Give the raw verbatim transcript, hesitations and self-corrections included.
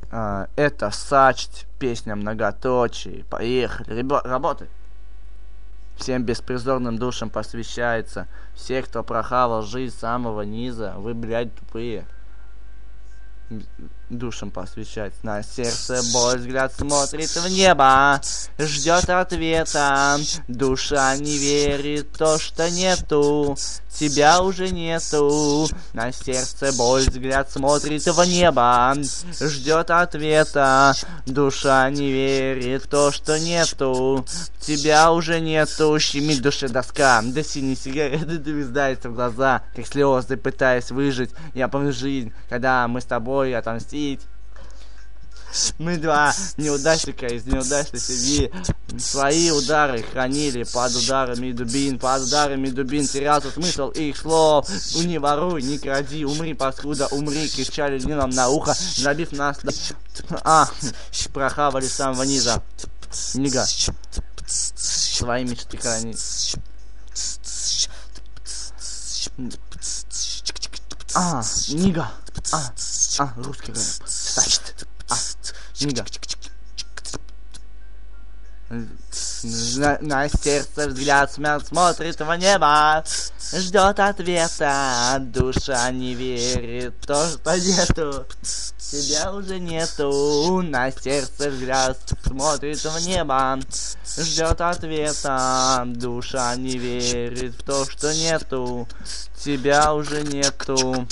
А, это Сачт, песня многоточие. Поехали, ребят, работай. Всем беспризорным душам посвящается. Все, кто прохавал жизнь с самого низа, вы, блядь, тупые. Душам посвящается. На сердце боль, взгляд смотрит в небо, ждет ответа. Душа не верит в то, что нету, тебя уже нету. На сердце боль, взгляд смотрит в небо, ждет ответа. Душа не верит в то, что нету, тебя уже нету. Щемит душе доска, до синей сигареты довездается в глаза, как слезы, пытаясь выжить. Я помню жизнь, когда мы с тобой отомстить. Мы два неудачника из неудачной семьи. Свои удары хранили под ударами дубин, под ударами дубин терялся смысл их слов. Не воруй, не кради, умри, паскуда, умри, кричали не нам на ухо, забив нас до... А, прохавали с самого низа. Нига, свои мечты храни. А, Нига. А, а, русский рэп. Сачт. А, Нига. На, на сердце взгляд смят смотрит в небо, ждет ответа. Душа не верит в то, что нету, тебя уже нету. На сердце взгляд смотрит в небо, ждет ответа. Душа не верит в то, что нету, тебя уже нету.